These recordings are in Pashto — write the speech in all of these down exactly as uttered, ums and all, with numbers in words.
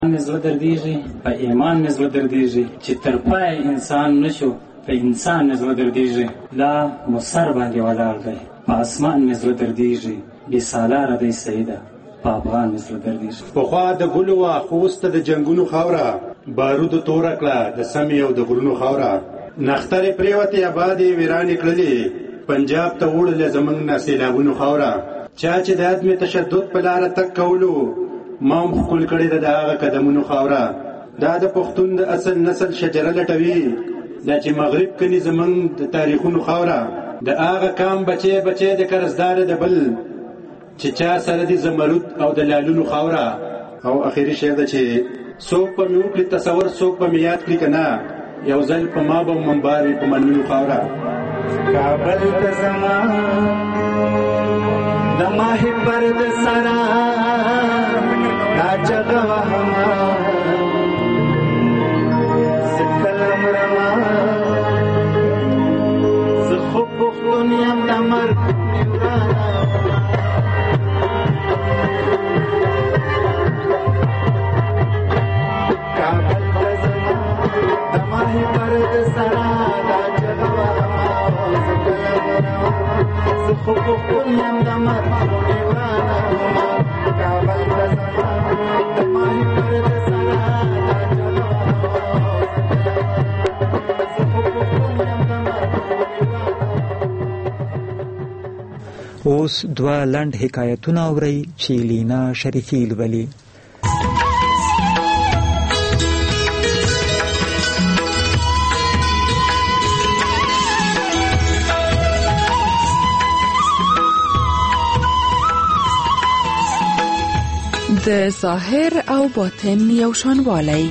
مې زړه دردېږي، په ایمان مې زړه دردېږي، چې تر پایه انسان نشو په انسان مې زړه دردېږي. لا مصر باندې ولاړ دی، په اسمان مې زړه دردېږي، بې سالاره دی سیده، په افغان مې زړه دردېږي. پخوا د ګلو وه خو اوس ته د جنګونو خاوره، بارودو توره کړه د سمې او د غرونو خاوره. نخترې پرېوتې ابادې ویرانې کړلې، پنجاب ته وړلې زموږ نه سیلابونو خاوره. چا چې د عدم تشدد په لاره تګ کولو، ما هم ښکل کړې ده د هغه قدمونو خاوره. دا د پښتون د اصل نسل شجره لټوي، دا چې مغرب کني زموږ د تاریخونو خاوره. د هغه کام بچی بچی د قرضدار د بل، چې چا سره دي زمرود او د لالونو خاوره. او اخیری شعر ده چې څوک به مې وکړي تصور، څوک به مې یاد کړي که نه، یو ځل په ما به منبار وي په منلو خاوره. کابل ته زما د ماهي پر د سره دا چغه وهمه، زه کله مرمه، زه خو پښتون یم د مرګ مې ورانه. کابل ته زما د ماهي پر د سره دا چغه وهمه، زه کله مرمه، زه خو پښتون یم د مرګ مې ورانه. کابل ته زما د ماهي پر د سره دا چغه وهمه، زه خو پښتون یم د مرګ مې ورانه. اوس دوه لنډ حکایتونه اورئ چې لینا شریفي لولي. د ظاهر او باطن یو شانوالی.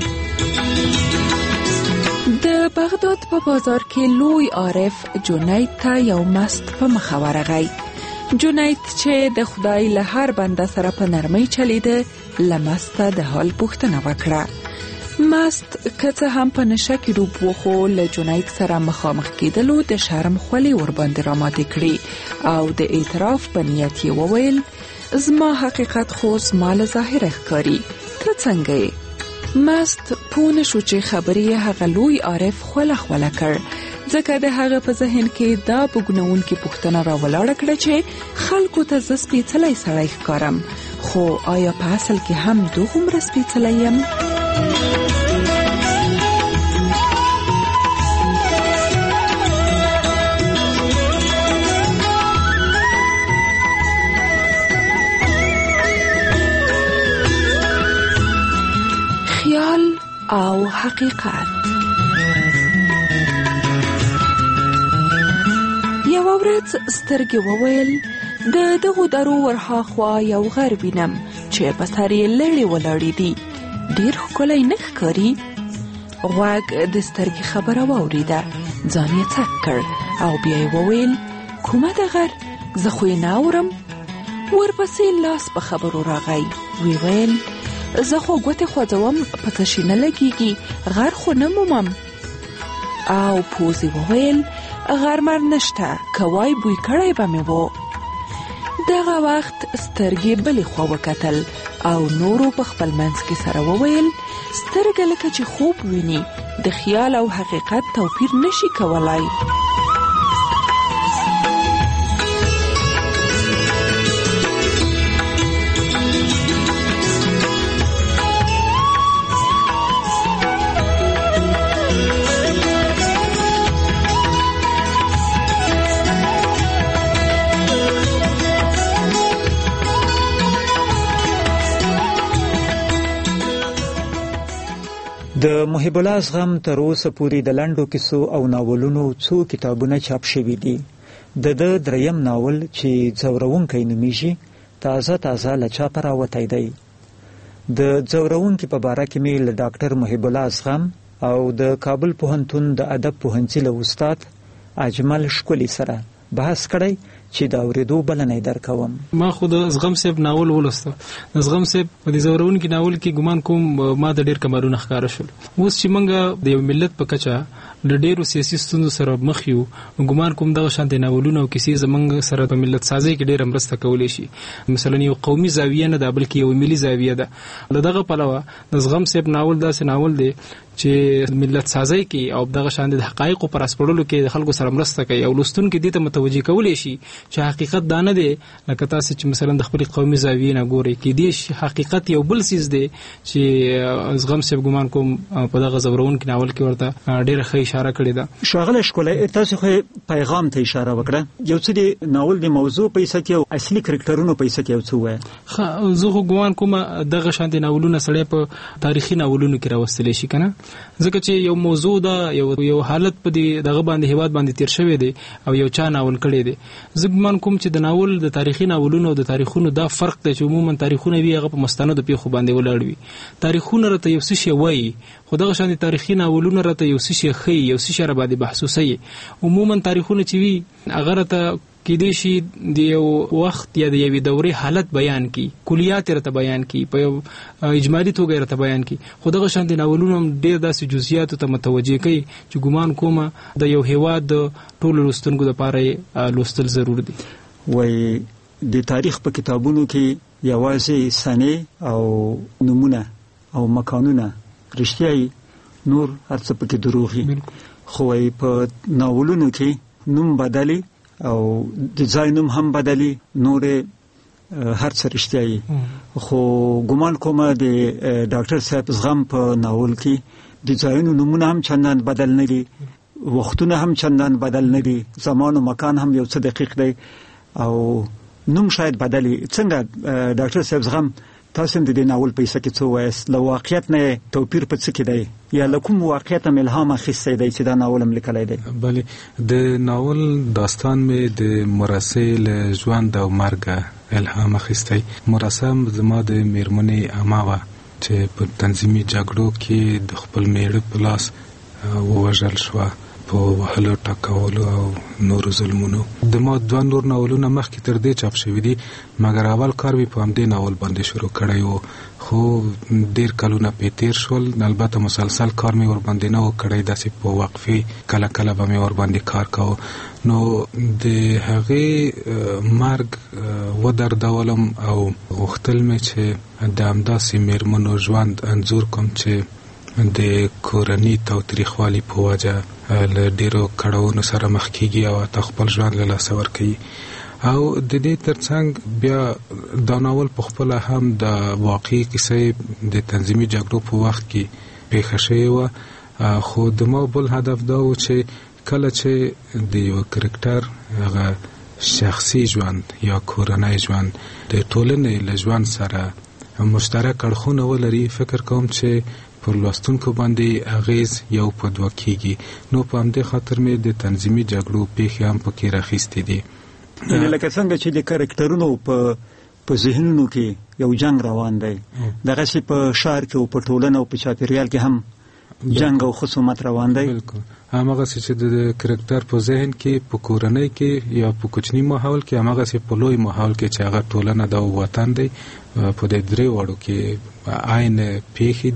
د بغداد په بازار کې لوی عارف جنید ته یو مست په مخه ورغی. جنید چې د خدای له هر بنده سره په نرمۍ چلیده، له مسته د حال پوښتنه وکړه. مست که څه هم په نشه کې ډوب و، خو له جنید سره مخامخ کېدلو د شرم خولې ورباندې راماتې کړي او د اعتراف په نیت یې وویل: زما حقیقت خو زما له ظاهره ښکاري، ته څنګه یې؟ مست پوه نه شو چې خبرې هغه لوی عارف خوله خوله کړ، ځکه د هغه په ذهن کې دا بګنونکې پوښتنه راولاړه کړه چې خلکو ته زه سپېڅلی سړی ښکارم، خو آیا په اصل کې هم دومره سپېڅلی یم؟ خیال او حقیقت. یو ورځ سترګې وویل: د دغو درو ورهاخوا یو غر وینم چې په سر یې لړې ولاړې دي، ډېر ښکلی نه ښکاري؟ غوږ د سترګې خبره واورېده، ځان یې څک کړ او بیا یې وویل: کومه ده غر؟ زه خو یې نه اورم. ورپسې لاس په خبرو راغی، وی ویل: زه خو ګوتې خوځوم، په څه شي نه لګېږي، غر خو نه مومم. او پوزې وویل: غرمر نشته، که وای بوی کړی به مې و. دغه وخت سترګې بلې خوا وکتل او نورو په خپل منځ کې سره وویل: سترګه لکه چې خوب ویني، د خیال او حقیقت توپیر نشي کولای. د محب الله زغم تر اوسه پورې د لنډو کیسو او ناولونو څو کتابونه چاپ شوي دي. د ده دریم ناول چې ځورونکی نومیږي تازه تازه له چاپه راوتی دی. د ځورونکي په باره کې مې له ډاکټر محب الله زغم او د کابل پوهنتون د ادب پوهنځي له استاد اجمل ښکلي سره بحث کړی چې د اورېدو بلنه درکوم. ما خو د زغم صاحب ناول ولسته. د زغم صاحب په دې زورونکي ناول کې ګمان کوم ما د ډېر کمالونه ښکاره شول. اوس چې موږ د یو ملت په کچه د ډېرو سیاسي ستونزو سره مخ یو، ګمان کوم دغه شانتي ناولونه او کیسې زمونږ سره په ملت سازي کې ډېره مرسته کولی شي. مثلا یو قومي زاویه نه ده بلکې یو ملي زاویه ده. له دغه پلوه د زغم صاحب ناول داسې ناول دی چې ملت سازي کې او دغه شان د حقایقو پر اسپړلو کې د خلکو سره مرسته کوي او لوستونکو دې ته متوجي کولی شي چې حقیقت دا نه دی لکه تاسو چې مثلا د خپل قومي زاویې نه ګوري کې دې حقیقت یو بل سیز دی چې زغم صاحب ګمان کوم په دغه زورونکي ناول کې ورته ډېره ښه اشاره کړې ده. شاغله ښکلی تاسو خو پیغام ته اشاره وکړه، یو څه د ناول د موضوع په حصه کې او اصلي کرکټرونو په حصه کې یو څه وایي. زه خو ګمان کوم دغه شان د ناولونه سړی په تاریخي ناولونو کې راوستلی شي کنه، ځکه چې یو موضوع ده یو یو حالت په دې دغه باندې هیواد باندې تیر شوی دی او یو چا ناول کړی دی. زه ګمان کوم چې د ناول د تاریخي ناولونو او د تاریخونو دا فرق دی چې عموما تاریخونه وی هغه په مستندو پیښو باندې ولاړ وي. تاریخونه راته یو څه شی وایي خو دغه شان تاریخي ناولونه راته یو څه شی ښیي، یو څه شی را باندې بحثوسي. عموما تاریخونه چې وی هغه راته کېدې شي د یو وخت یا د یوې دورې حالت بیان کی، کلیات راته بیان کی، په یو اجمالی توګه راته بیان کی. خو دغه شان د ناولونو ډېر داسې جزئیاتو ته متوجه کوي چې ګمان کومه د یو هیواد د ټولو لوستونکو لپاره لوستل ضرور دي. وای د تاریخ په کتابونو کې یوازې سنې او نمونه او مکانونه رښتیايي، نور هر څه پکې دروغي. خو په ناولونو کې نوم بدلی او د ځای نوم هم بدلی، نور هر څه رښتیايي. خو ګمان کوم د ډاکټر صاحب زغم په ناول کې د ځایونو نومونه هم چندان بدل نه دي، وختونه هم چندان بدل نه دي، زمان او مکان هم یو څه دقیق دی او نوم شاید بدلی. څنګه ډاکټر صاحب زغم تاسو د دې ناول په څه کې څه وایست؟ له واقعیت نه توپیر په څه کې دی یا له کوم واقعیت هم الهام اخیستی دی چې دا ناول هم لیکلی دی؟ بله، د ناول داستان مې د مرسې له ژوند او مرګه الهام اخیستی. مرسه زما د میرمنې عمه وه چې په تنظیمي جګړو کې د خپل میړه په لاس ووژل شوه په وهلو ټکولو او نورو ظلمونو. د ما دوه نور ناولونه مخکې تر دې چاپ شوي دي، مګر اول کار مې په همدې ناول باندې شروع کړی و، خو ډېر کلونه پې تېر شول. البته مسلسل کار مې ورباندې نه و کړی، داسې په وقفې کله کله به مې ورباندې کار کوه. نو د هغې مرګ ودردولم او غوښتل مې چې د همداسې میرمنو ژوند انځور کوم چې د کورني تاوتریخوالي په وجه له ډېرو کړاوونو سره مخ کېږي او حتی خپل ژوند له لاسه ورکوي. او د دې ترڅنګ بیا دا ناول په خپله هم د واقعي کیسې د تنظیمي جګړو په وخت کې پیښه شوې وه. خو د ما بل هدف دا و چې کله چې د یو کرکټر هغه شخصي ژوند یا کورنی ژوند د ټولنې له ژوند سره مشترک اړخونه ولري، فکر کوم چې پر لوستونکو باندې اغیز یو په دوه کېږي. نو په همدې خاطر مې د تنظیمي جګړو پیښې هم پکې راخیستې دي. یعنې لکه څنګه چې د کرکټرونو په په ذهنونو کې یو جنگ روان دی، دغسې په ښار کې او په ټولنه او په چاپېریال کې هم جنگ او خصومت روان دی. بالکل هماغسې چې د کرکټر په ذهن کې په کورنۍ کې یا په کوچني ماحول کې، هماغسې په لوی ماحول کې چې هغه ټولنه د وطن دی، په دې درې واړو کې عین پیښې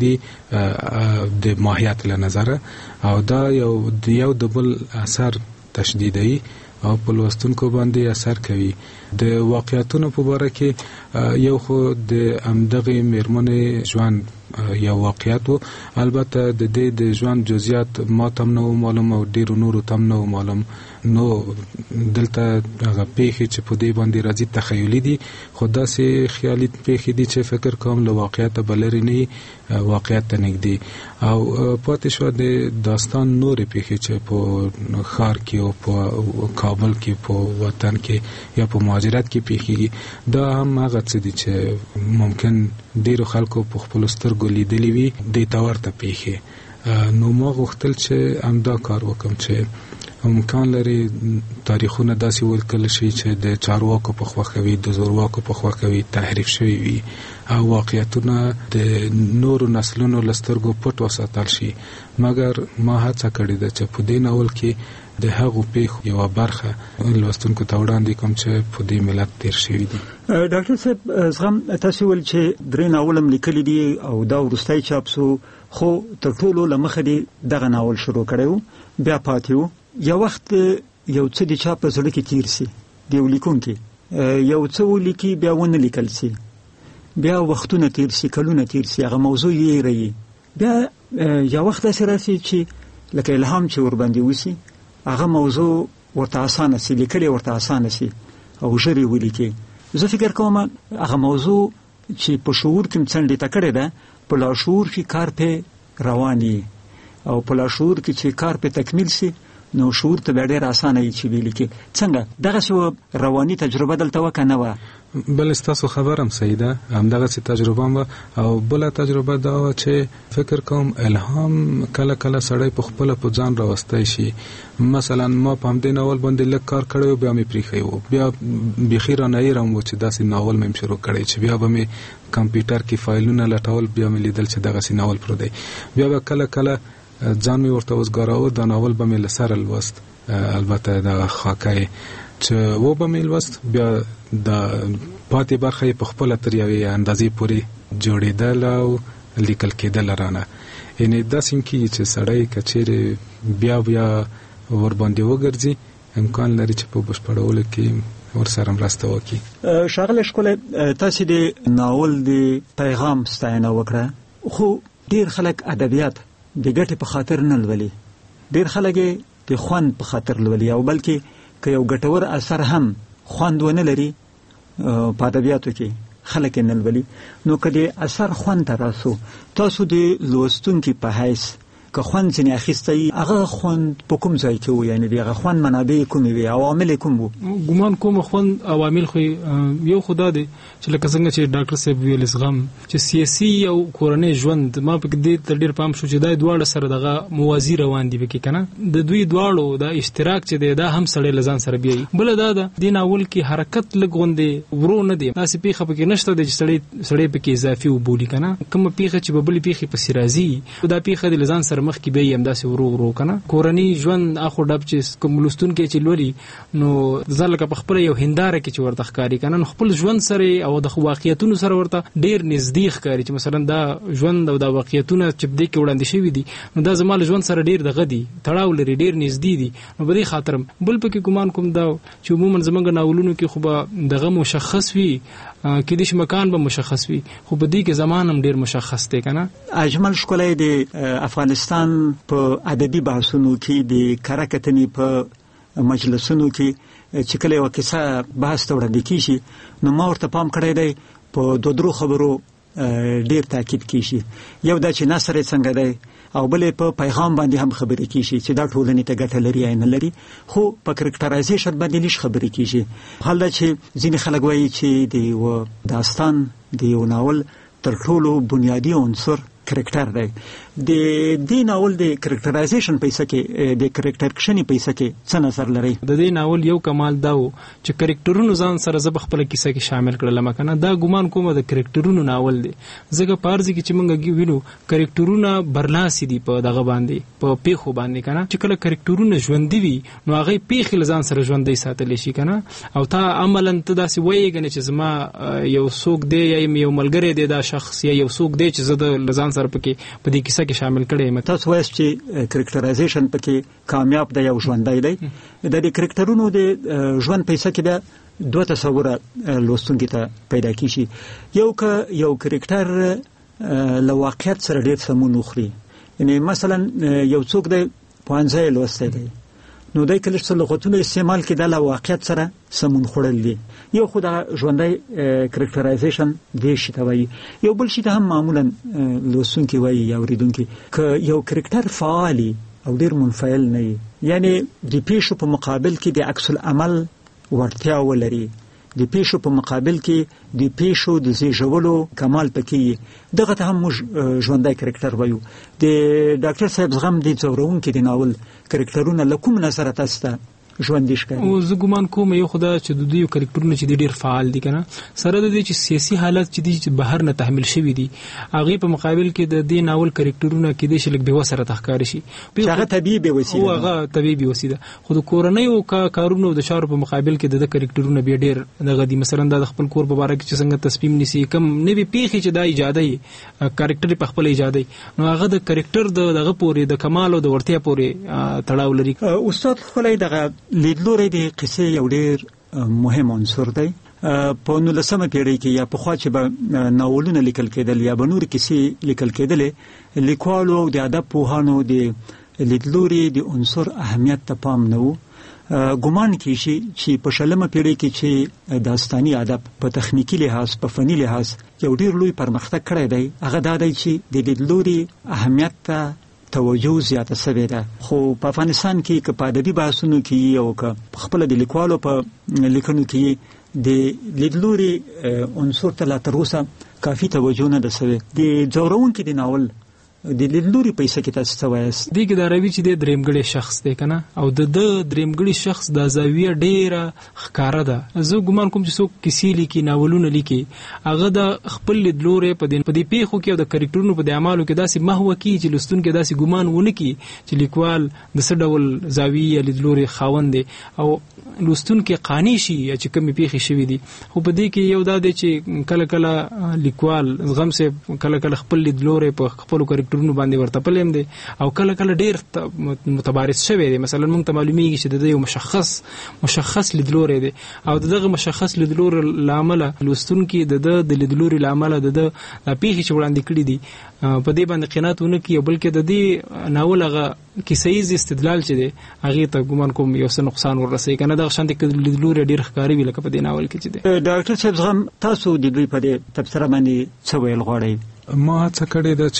دي د ماهیت له نظره، او دا یو د یو د بل اثر تشدیدوي او په لوستونکو باندې اثر کوي. د واقعیتونو په باره کې یو خو د همدغې میرمنې ژوند یو واقعیت و، البته د دې د ژوند جزئیات ما ته هم نه و معلوم او ډېرو نورو ته هم نه و معلوم. نو دلته هغه پیښې چې په دې باندې راځي تخیلي دي، خو داسې خیالي پیښې دي چې فکر کوم له واقعیته به لرې نه وي، واقعیت ته نږدې. او پاتې شوه د داستان نورې پیښې چې په ښار کې او په کابل کې په وطن کې یا په مهاجرت کې پیښېږي. دا هم هغه څه دي چې ممکن ډېرو خلکو په خپلو سترګو لیدلي وي، دې ته ورته پیښې. نو ما غوښتل چې همدا کار وکړم چې امکان لري تاریخونه داسې ولیکل شي چې د چارواکو په خوا کوي، د زورواکو په خوا کوي، تحریف شوي وي، او واقعیتونه د نورو نسلونو له سترګو پټ وساتل شي. مګر ما هڅه کړې ده چې په دې ناول کې د هغو پیښو یو برخه لوستونکو ته وړاندې کوم چې په دې ملت تیر شوي دي. ډاکټر صاحب زغم تاسو ول چې درې ناولم لیکلي دي او دا وروستي چاپ سو، خو تر ټولو لمخه دي دغه ناول شروع کړو بیا پاتیو. یو وخت یو څه د چاپ زړه کې تیر سي دی ولیکونکي، یو څه ولیکي بیا ونه لیکل سي، بیا وختونه تیر سي، کلونه تیر سي، هغه موضوع یې رہی بیا یو وخت سره سي چې لکه الهام چې ور باندې وسی هغه موضوع ورته اسانه سي، لیکل ورته اسانه سي او ژر ولیکي. زه فکر کوم هغه موضوع چې په شعور کې څنډه تکړه ده په لاشعور کې کار په رواني او په لاشعور کې چې کار په تکمیل سي نو شعور ته ډېر اسانه وي چې ولیکي. څنګه دغه شو رواني تجربه دلته وکنه و؟ بل تاسو خبرم سیده هم دغه څه تجربه و او بل تجربه دا چې فکر کوم الهام کله کله سړی په خپل په ځان راوستای شي. مثلا ما په همدې ناول باندې لږ کار کړو بیا مې پریخي و بیا بخیر نه ایرم و چې داسې ناول مې شروع کړی چې بیا به مې کمپیوټر کې فایلونه لټول بیا مې لیدل چې دغه سي ناول پر دی، بیا به کله کله ځان مې ورته وزګاراو دا ناول به مې لسر الوست، البته دا خاکای چې و به مې لوست بیا د پاتې برخه په خپل تر یوې اندازې پورې جوړېدل او لیکل کېدل رانه. یعنی داسې کې چې سړی کچېره بیا بیا ور باندې وګرځي امکان لري چې په بشپړولو کې ور سره مرسته وکړي. شاغله شکل تاسو د ناول د پیغام ستاینه وکړه، خو ډیر خلک ادبیات د ګټې په خاطر نه لولي، ډیر خلک د خوند په خاطر لولي او بلکې که یو ګټور اثر هم خوند ونه لري په ادبیاتو کې خلک نه لولي. نو کله اثر خوند تراسو تاسو د لوستونکو په حیث که خوند ځنې اخیستی هغه خوند په کوم ځای کې و؟ یعنی دغه خوند منابع کومې وي، عوامل کوم وو؟ ګومان کوم خوند عوامل خو یو خدا دی چې لکه څنګه چې ډاکټر صاحب ویل زغم چې سیاسي او کورنۍ ژوند ما په دې تر ډیر پام شو چې دا دواړه سره دغه موازی روان دي وکي کنه د دوی دواړو دا اشتراک چې دی دا هم سړی لزان سره بیاي. بل دا د دین اول کې حرکت لګوندې ورو نه دی، تاسو پیخه پکې نشته د سړی سړی پکې اضافي وبولي کنه کوم پیخه چې ببل پیخه په سرازي دا پیخه د لزان سره مخ کې به هم داسې ورو ورو کنه کورنۍ ژوند اخو ډب چې کوملستون کې چې لوري نو ځلکه په خپل یو هنداره کې چې ورته ښکاری کنه خپل ژوند سره او د واقعیتونو سره ورته ډیر نږدې ښکاری چې مثلا دا ژوند او دا واقعیتونه چې د کې وړاندې شوی دي نو دا زمال ژوند سره ډیر دغه دي تړاو لري ډیر نږدې دي. نو په دې خاطر بل پکې ګمان کوم دا چې عموما زمونږ ناولونو کې خو به دغه مشخص وي کې د مکان به مشخص وي خو په دې کې زمان هم ډیر مشخص دی کنه. اجمل شکلای د افغانستان په ادبي بحثونو کې د کارکتنی په مجلسونو کې چې کله یو کیسه بحث ته وړاندې کیږي نو ما ورته پام کړی دی په دوه درو خبرو ډیر تاکید کیږي. یو دا چې نثر څنګه دی او بل په پیغام باندې هم خبرې کیږي چې دا ټولنې ته ګټه لري یا نه لري، خو په کریکټرایزیشن باندې نش خبرې کیږي. حال دا چې ځینې خلک وایي چې د یو داستان د یو ناول تر ټولو بنیادی عنصر کریکټر دی. د دې ناول د کریکټرایزیشن پیسې کې د کریکټرکشن پیسې کې څه نظر لري؟ د دې ناول یو کمال دا و چې کریکټرونو ځان سره زب خپل کیسه کې شامل کړل مکنه دا ګومان کوم د کریکټرونو ناول دی زګه پارځي کې چې مونږ وینو کریکټرونه برلاسي دي په دغه باندې په پیخو باندې کنه چې کله کریکټرونه ژوند دي نو هغه پیخ لزان سره ژوندۍ ساتل شي کنه او تا عملاً ته داسې وایي کنه چې زما یو څوک دی یا یو ملګری دی دا شخص یا یو څوک دی چې زه د لزان سره پکې په دې کیسه کې شامل کړي. تاسو وایئ چې کریکټرایزیشن پکې کامیاب دی او ژوندۍ دی. د دې کریکټرونو د ژوند پیسې کې بیا دوه تصوره لوستونکي ته پیدا کیږي. یو که یو کریکټر له واقعیت سره ډېر سمون وخوري، یعنی مثلا یو څوک دی پوهنځی لوستی دی نو دای کله چې لغتونه استعمال کړي د واقعیت سره سمون خورل دي. یو خو د ژوندۍ کریکټرایزیشن دی شي ته وایي. یو بل شي ته هم معمولا لوستونکي وایي یا اوریدونکي که یو کریکټر فعالي او ډیر منفعل نه وي، یعنی د پیښو په مقابل کې د عکس العمل ورتیا ولري، د پیښو په مقابل کې د پیښو د زیږولو کمال پکې دغه ته هم موږ ژوندۍ کریکټر وایو. د ډاکټر صاحب زغم د ځورونکي د ناول کریکټرونه له کوم نظره تاسو ته ژوندۍ ښکاري. او زه ګمان کوم یو خدا چې د دوی کرکټرونه چې ډیر فعال دي کنه سره د دې چې سیاسي حالت چې دي بهر نه تحمل شوی دي هغه په مقابل کې د دې ناول کرکټرونه کې د شلک به وسره تخکاری شي چې هغه طبيعي به وسیله او هغه طبيعي وسیله خو د کورنۍ او کارونو د شارو په مقابل کې د کرکټرونه به ډیر دغه دي مثلا د خپل کور په اړه کې چې څنګه تصمیم نیسي کم نه به پیخي چې د ایجادي کرکټر په خپل ایجادي نو هغه د کرکټر دغه پورې د کمال او د ورتیا پورې تړاو لري. استاد خلای دغه لیدلوري د قصې یو ډیر مهم عنصر دی. په نولسمه پیړۍ کې یا په خوا چې به ناولونه لیکل کېدل یا به نور کیسې لیکل کېدلې لیکوالو او د ادب پوهانو د لیدلوري د عنصر اهمیت ته پام نه و. ګومان کیږي چې په شلمه پیړۍ کې چې داستاني ادب په تخنیکی لحاظ په فني لحاظ یو ډیر لوی پرمختګ کړی دی هغه دا دی چې د لیدلوري اهمیت ته توجه زیاته شوې ده. خو په افغانستان کې که په ادبي بحثونو کې او که خپل د لیکوالو په لیکنو کې د لیدلوري عنصر ته لا تر اوسه کافي توجه نه ده شوې. د ځورونکي د ناول د لیدلوري پیسې کې تاسو ته وایست دی کې دا روي چې د درېمګړي شخص دی کنه او د د درېمګړي شخص د زاویه ډیره ښکارا ده. زه ګومان کوم چې څوک کیسې لیکي ناولونه لیکي هغه د خپل لیدلوري په دې په دې پیښو کې او د کرکټرونو په عملو کې داسې محو کی چې لستون کې داسې ګومان ونه کی چې لیکوال د څه ډول زاویه لیدلوري خاوند دی او لستون کې قانی شي چې کومې پیښې شوې دي. خو په دې کې یو دا دی چې کله کله لیکوال غم سه کله کله خپل لیدلوري په خپل کرکټر ټرونو باندې ورته پلم دي او کله کله ډیر متبارز شوی دی. مثلا موږ ته معلومیږي چې د یو مشخص مشخص لیدلوري دی او دغه مشخص لیدلوري لامل لوستون کې د د لیدلوري لامل د د پیښې چې وړاندې کړی دي په دې باندې قناعتونه کوي بلکې د دې ناول هغه کیسې استدلال چې دی هغه ته ګومان کوم یو څه نقصان ورسوي کنه د شانتي کې لیدلوري ډیر ښکاری ویل کپه دې ناول کې چې دی. ډاکټر صاحب زغم تاسو د دوی په دې تبصره باندې څه ویل غواړئ؟ ما څه کړی دا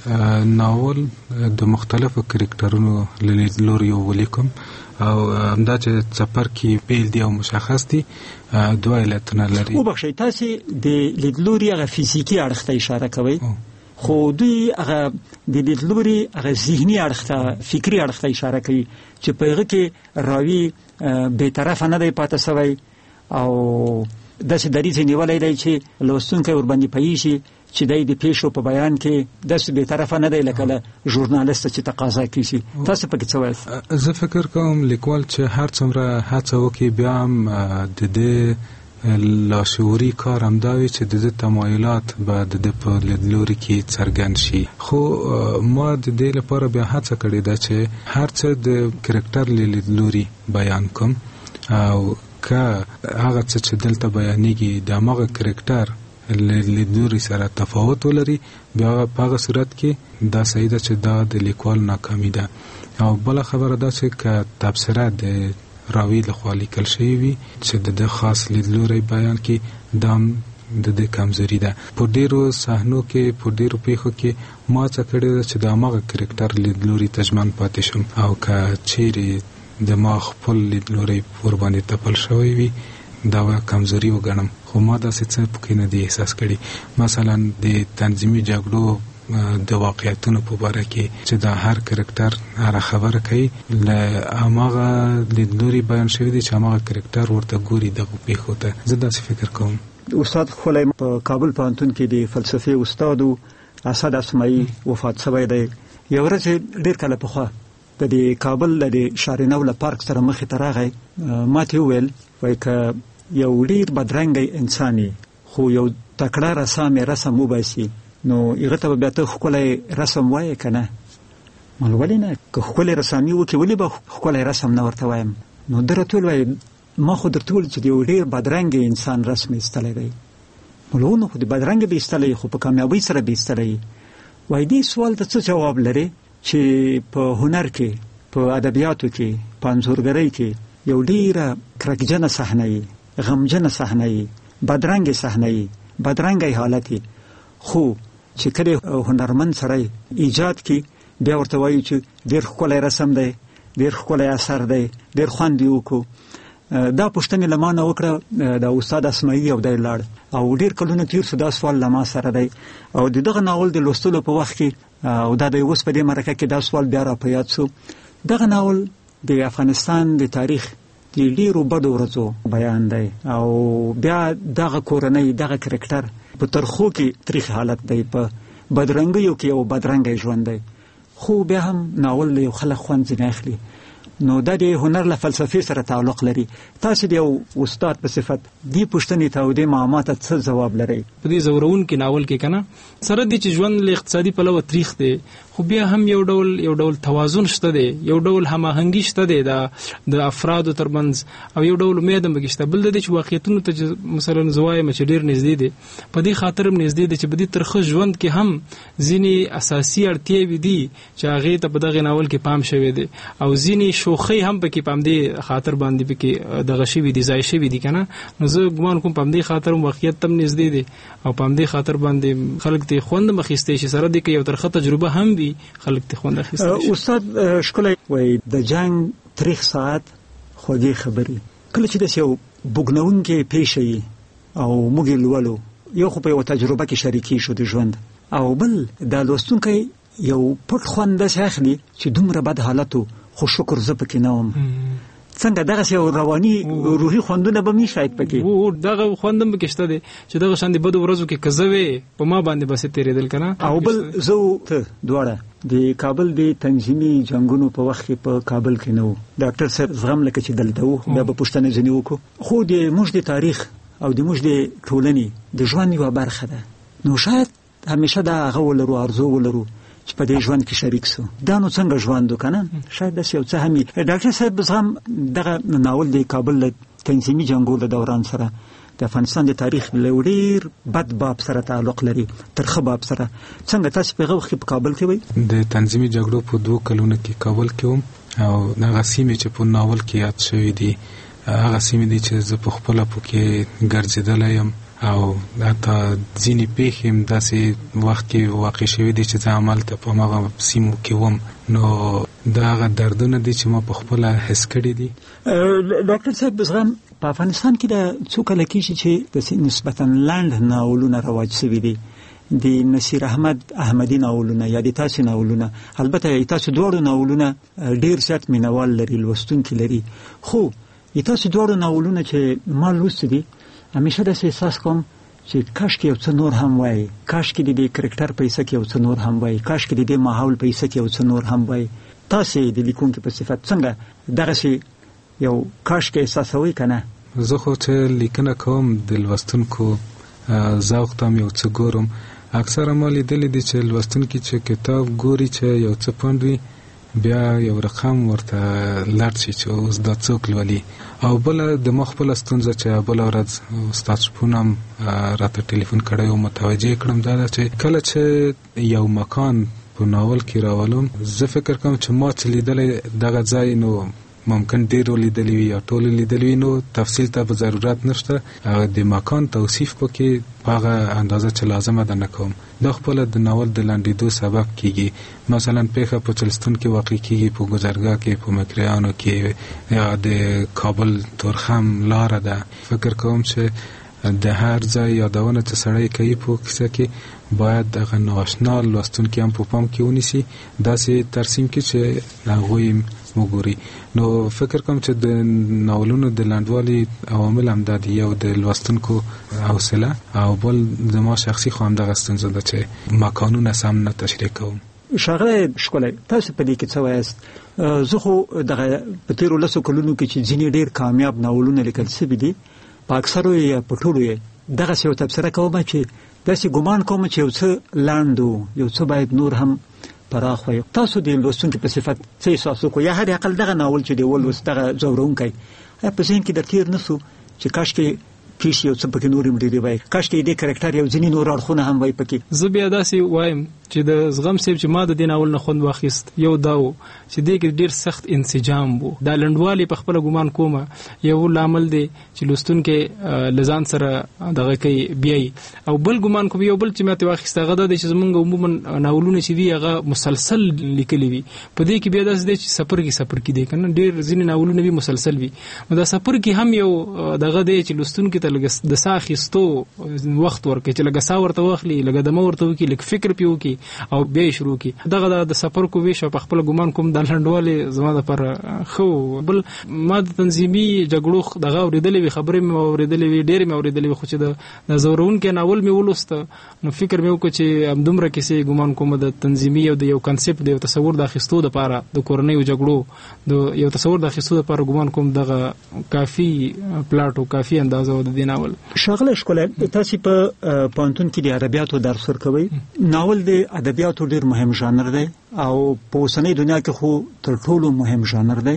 چې ناول د مختلفو کرکټرونو لیدلوري ولیکم او همدا چې څپر کې بیل دی او مشخص دي دوه علتونه لري. او بخښئ تاسو د لیدلوري هغه فزیکی اړخ ته اشاره کوئ خو دوی هغه د لیدلوري هغه ذهني اړخ ته فکری اړخ ته اشاره کوي چې په هغه کې راوي به طرف نه دی پاتې شوی او داسې دریځ نیولای دی چې لوستونکی ورباندې پوهیږي چې دای د پیښو په بیان کې داسې به طرفه نه دی لکه له ژورنالیست چې تقاضا کوي. تاسو په کې څه وایي؟ زه فکر کوم لیکوال چې هر څومره هڅه وکړي بیا هم د دې لاشعوري کار هم دا وي چې د دې تمایلات به د دې په لیدلوري کې څرګند شي. خو ما د دې لپاره بیا هڅه کړې ده چې هر څه د کرکټر لیدلوري بیان کوم او که هغه څه چې دلته بیانېږي د هغه کرکټر لیدلوري سره تفاوت ولري بیا په هغه صورت کې دا صحیح ده چې دا د لیکوال ناکامي ده. او بل خبره ده چې که تبصره د راوي لخوا لیکل شوی وي چې د خاص لیدلوري بیان کې دا د دې کمزوري ده. په ډیرو صحنو کې په ډیرو پیښو کې ما څه کړی ده چې د هغه کرکټر لیدلوري تجمن پاتې شم او که چیرې د ما خپل لیدلوري ور باندې تپل شوی وي دا کمزوري وګڼم. خو ما داسې څه پکې نه دی احساس کړی. مثلا د تنظیمي جګړو د واقعیتونو په باره کې چې دا هر کرکټر هر خبره کوي له هغه لیدلوري بیان شوی دی چې هغه کرکټر ورته ګوري دغه پیښو ته. زه داسې فکر کوم. استاد خلای په کابل پوهنتون کې د فلسفي استاد اسد اسماعیل وفات شوی دی. یو ورځ ډیر کله پخوا د دې کابل د شارینول پارک سره مخې ته راغی ما ته ویل وای که یو ډیر بدرنګ انساني خو یو تکړه رسام رسم وباسي نو هغه ته بیا ته خپلې رسم وای کنه مال ولینه که خپلې رسامي وکي ولې به خپلې رسم نه ورته وایم نو درته وای ما خو درته ول چې یو ډیر بدرنګ انسان رسم استلې دی مولونه خو د بدرنګ به استلې خو په کامیابی سره به استلې وای دې سوال ته څه جواب لري چې په هنر کې په ادبیاتو کې په انځورګرۍ کې یو ډیره کرکجنه صحنه غمجنه صحنه بدرنګ صحنه بدرنګ حالت خو چې کله هنرمند سره ایجاد کی بیا ورته وایي چې ډیر ښکلی رسم دی ډیر ښکلی اثر دی ډیر خوند یې وکړو. دا پوښتنې له ما نه وکړه د استاد اسماعیل او دی لاړ او ډیر کلونه تیر شو دا سوال له ما سره دی او د دغه ناول د لوستلو په وخت کې او دا د اوس په دې مرکه کې دا سوال بیا را په یاد شو. دغه ناول د افغانستان د تاریخ د ډیرو بدو ورځو بیان دی او بیا دغه کورنۍ دغه کرکټر په ترخو کې تریخ حالت دی، په بدرنګیو کې یو بدرنګی ژوند دی، خو بیا هم ناول یو خلک خوند ځینې اخلي. نو دا د هنر له فلسفې سره تعلق لري. تاسو د یو استاد په صفت دی پوښتنې ته او د معلومات څه جواب لري؟ په دې زورون کې ناول کې کنه سره د چې ژوند له اقتصادي پلوه تاریخ دی، خو بیا هم یو ډول یو ډول توازن شته دی، یو ډول هماهنګي شته دی د د افرادو ترمنځ او یو ډول امید هم بګشته. بل د چې واقعیتونو ته مثلا زوای مچ ډیر نږدې دي، په دې خاطر هم نږدې دي چې په دې ترخه ژوند کې هم ځینې اساسي اړتیاوې دي چې هغه ته په دغه ناول کې پام شوی دی او ځینې شوخی هم پکې پام دی خاطر باندې پکې دغه شی وی دي ځای شي وی دي کنه. نو زه ګمان کوم پام دی خاطر واقعیت تم نږدې دي او پام دی خاطر باندې خلک ته خوند مخېستې شي سره د یو ترخه تجربه هم وي خلک ته خوند اخیستې شي. استاد شکل وای د جنگ تاریخ ساعت خوږی خبري کله چې د یو بوګنون کې پیښي او موږ لولو یو خو په یو تجربه کې شریکي شو د ژوند او بل د لوستونکو یو پټ خوند اخلي چې دومره بد حالتو خو شکر زه پکې نه وم. څنګه دغه یو رواني روحي خوندونه به می شاید پکې وو دغه خوندم پکې دی چې دغه شان د بد ورځو کې کزوي په ما باندې بس تیرېدل کنه. او بل زه ته دواړه د کابل د تنظیمي جنگونو په وخت کې په کابل کې نو ډاکټر سر زغم لکه چې دلته وو بیا په پښتنه ځنی وکړو، خو د موږ د تاریخ او د موږ د ټولنې د ژوند یو برخه ده. نو شاید همیشه دا غول ورو ارزو ولرو چې په دې ژوند کې شریک سو. دا نو څنګه ژوند وکنه شاید د یو څه همي ډاکټر صاحب زغم دغه ناول د کابل له تنظیمي جنگونو د دوران سره د افغانستان د تاریخ له ډیر بد باب سره تعلق لري، ترخه باب سره. څنګه تاسو په غوښ په کابل کې وای؟ د تنظیمي جګړو په دوه کلونو کې کابل کې وم او هغه سیمې چې په ناول کې یاد شوی دي هغه سیمې دي چې زه په خپل په کې ګرځیدل یم او حتی ځینې پیښې هم داسې وخت کې واقع شوي دي چې زه همالته په هغه سیمو کې وم. نو دا هغه دردونه دي چې ما په خپله حس کړي دي. ډاکټر صاحب زغم په افغانستان کې د څو کله کېږي چې د نسبتا لاند ناولونه رواج شوي دي، د نصیر احمد احمدي ناولونه یا د تاسو ناولونه، البته تاسو دوړو ناولونه ډیر زیات مینوال لري لوستونکي لري، خو تاسو دوړو ناولونه چې ما لوستي دي همیشه د احساس کوم چې کاش کې یو څه نور هم وای، کاش کې د دې کرکټر پیسې کې یو څه نور هم وای، کاش کې د دې ماحول پیسې کې یو څه نور هم وای. تاسو د لیکونکو په صفت څنګه دغه شی یو کاش کې احساسوي کنه؟ زه خو چې لیکنه کوم د لوستونکو ذوق ته یو څه ګورم. اکثره ما لیدلې دي چې لوستونکي چې کتاب ګوري چې یو څه پوندوي بیا یو رقم ورته لاړ شي چې اوس دا څوک لولي. او بل د مخ خپل ستونزه چې بل ورځ استاد شپونم راته ټلیفون کړی او متوجه کړم دا چې کله چې یو مکان په ناول کې راولم زه فکر کوم چې ما چې لیدلې دغه ځای نو ممکن ډیر لیدلی وي یا ټول لیدلی نو تفصیل ته به ضرورت نشته، د مکان توصیف پکې هغه اندازه چې لازمه ده نه کوم. دا خپل د ناول د لاندېدو سبب کیږي. مثلا پیښه په چلستون کې واقع کیږي، په ګذرګاه کې، په مکریانو کې یا د کابل تورخم لار ده. فکر کوم چې د هر ځای یادونه چې سړی کوي په کیسه کې باید دغه ناشنا لوستونکي هم په پام کې ونیسي، داسې ترسیم کې چې هغوی وګوري. نو فکر کوم چې د ناولونو د لاندوالي عوامل هم دا دي، یو د لوستونکو حوصله او بل زما شخصي خو هم دغه ستونزه ده چې مکانونه سم نه تشریح کوم. ښاغلی ښکلی تاسو په دې کې څه وایاست؟ زه خو دغه په تېرو لسو کلونو کې چې ځینې ډېر کامیاب ناولونه لیکل شوي دي په اکثرو یې په ټولو یې دغسې یو تبصره کوم چې داسې ګمان کوم چې یو څه لاند و، یو څه باید نور هم پراخ وي. تاسو د لوستونکو په صفت څه احساس وکړو یا هر اقل دغه ناول چې دی ولوست دغه ځورونکی په ذهن کې در تېر نه سو چې کاش کې پیش یو څه پکې نور هم ډېرې وای، کاش کې دې کرکټر یو ځینې نور اړخونه هم وای پکې؟ زه بیا داسې وایم چې د زغم صاحب چې ما د دې ناول نه خوند واخیست یو دا و چې دې کې ډېر سخت انسجام و. دا لنډوالي په خپله ګمان کومه یو لامل دی چې لوستونکی له ځان سره دغه کوي بیایي، او بل ګمان کوم یو بل چې ما ترې واخیست هغه دا دی چې زمونږ عموما ناولونه چې دي هغه مسلسل لیکلي وي. په دې کې بیا داسې دی چې سفر کې سفر کې دی که نه ډېر ځینې ناولونه وي مسلسل وي، نو دا سفر کې هم یو دغه دی چې لوستونکي ته ته لږ د ساه اخیستو وخت ورکړي چې لږ ساه ورته واخلي، لږ دمه ورته وکړي، لږ فکر پرې وکړي او بیا یې شروع کړي. دغه د سفر کو ویش په خپل ګمان کوم د لنډوالې زما دپاره ښه. بل ما د تنظیمي جګړو دغه اورېدلې وي، خبرې مې اورېدلې وي، ډېرې مې اورېدلې وي، خو چې د زورونکي ناول مې ولوسته نو فکر مې وکړ چې همدومره کیسې ګمان کوم د تنظیمي او د یو کنسپټ د یو تصور د اخیستو دپاره د کورنیو جګړو د یو تصور د اخیستو دپاره ګمان کوم دغه کافي پلاټ او کافي اندازه د دې ناول. ښاغلی ښکلی، تاسې په پوهنتون کې د ادبیاتو درس ورکوئ. ناول د ادبیاتو ډېر مهم ژانر دی او په اوسنۍ دنیا کې خو تر ټولو مهم ژانر دی.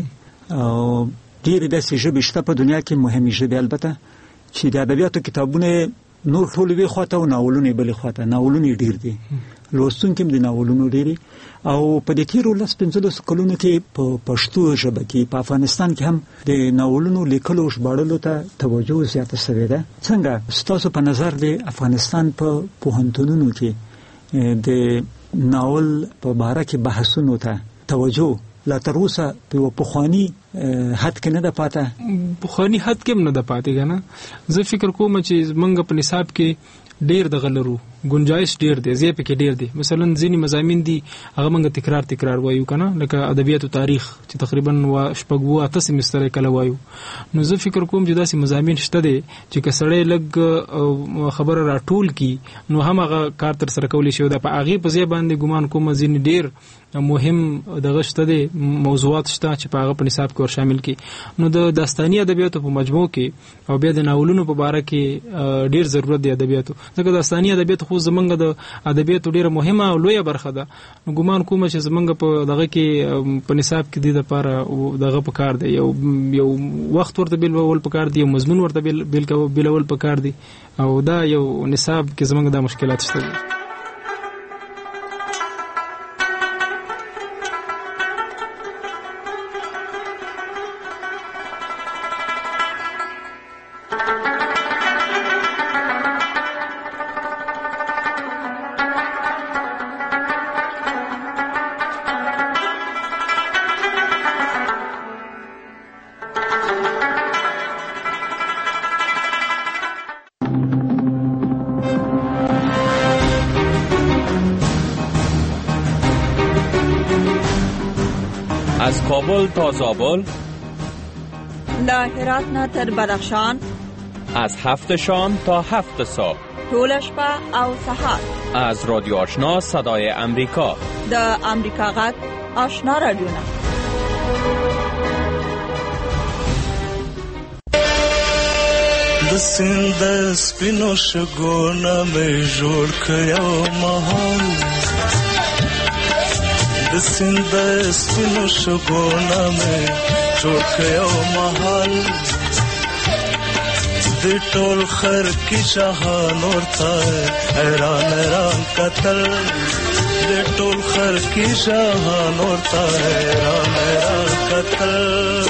ډېرې داسې ژبې شته په دنیا کې، مهمې ژبې البته، چې د ادبیاتو کتابونه نور ټول وی خواته او ناولونه بلې خواته. ناولونه ډېر دي، لوستونکي هم د ناولونو ډېرې، او په دې تېرو لس پنځلسو کلونو کې په پښتو ژبه کې په افغانستان کې هم د ناولونو لیکلو ژباړلو ته توجه زیاته شوې ده. څنګه ستاسو په نظر د افغانستان په پوهنتونونو کې د ناول په باره کې بحثونو ته توجه لا تر اوسه په پخواني حد کې نه ده پاته؟ پخواني حد کې هم نه ده پاتې که نه. زه فکر کوم چې موږ په نصاب کې ډېر دغه لرو، گنجایش ډېر دی، ځای پکې ډېر دی. مثلا ځینې مضامین دي هغه موږ تکرار تکرار وایو که نه، لکه ادبیاتو تاریخ چې تقریبا شپږ اووه اته سیمستره کله وایو. نو زه فکر کوم چې داسې مضامین شته دی چې که سړی لږ خبره راټول کړي نو هم هغه کار تر سره کولی شي. او د په هغې په ځای باندې ګمان کوم ځینې ډېر مهم دغه شته دی، موضوعات شته چې په هغه په نصاب کې ور شامل کړي. نو د داستاني ادبیاتو په مجموع کې او بیا د ناولونو په باره کې ډېر ضرورت دی ادبیاتو، ځکه داستاني ادبیات خو زمونږ د ادبیاتو ډېره مهمه او لویه برخه ده. نو ګمان کوم چې زمونږ په دغه کې په نصاب کې دې دپاره دغه پکار دی، یو یو وخت ورته بیلول پکار دی، یو مضمون ورته بیلول پکار دی، او دا یو نصاب کې زمونږ دا مشکلات شته دي. از کابل تا زابل، له هرات نه تر بدخشان، از هفت شام تا هفت صبح، ټول شپه او سهار، از رادیو آشنا صدای امریکا، د امریکا غږ آشنا رادیو. د سیند سپینو شګونه مې جوړ کړو مهال، د سیند سپینو شګونه مې جوړ کړو مهال، د ټول خر کې جهان ورته حیران حیران کتل، د ټول خر کې جهان ورته حیران حیران کتل.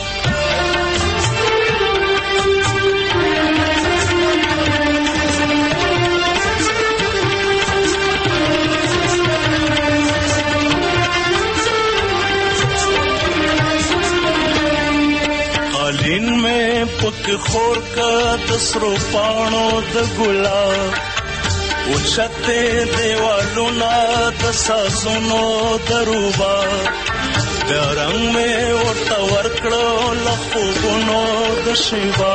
قالین میں پک خور کا دسرو پانو د گلاب، اوچتے دیوالو نا دساسونو دروبا، درنگ میں ورطا ورکڑو لخوبونو دشیبا،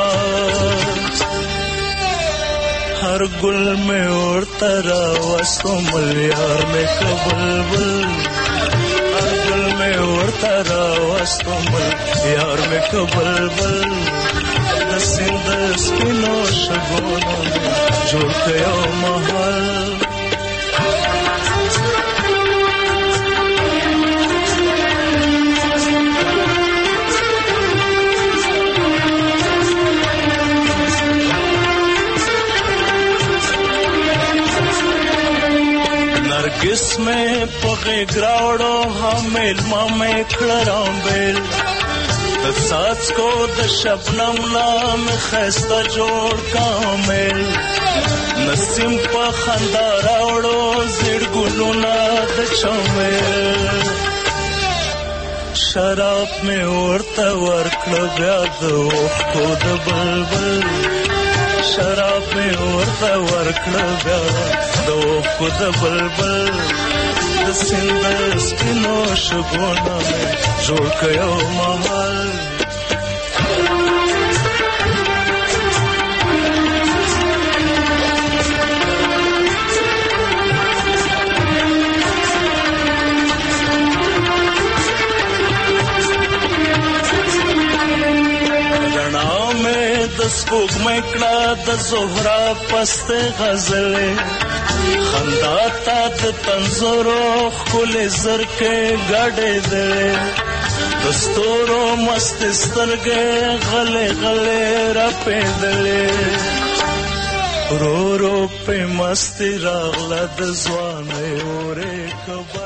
ہر گل میں ورطا راوستو ملیار میں کبلبل، میں ورطا راوستو مل یار میں کبلبل، د سیند سپینو شګونو جوړ کړو مهال. नरगिस में पगे ग्रावड़ो हमेल मामे खड़राम बेल, द साच को द शबनम नाम खैस्ता जोड़ कामेल, नसीम पा खंदा रावड़ो जिड़ गुलुना द चमेल, शराब में उड़ता वर्कड़ ब्याद ओख को द बलबल, شراب مې ورته ورکړه بیا د اوښکو د بلبل د سیند سپینو شګونه مې جوړ کړ یو محل د سپوږمۍ کړه د زهرا پسته غزلې خندا تا د تنزورو ښکلې زرکې ګډې دې د ستورو مست سترګې غلې غلې راپېدلې رو رو په مستي راغله د ځوانۍ اورې کبا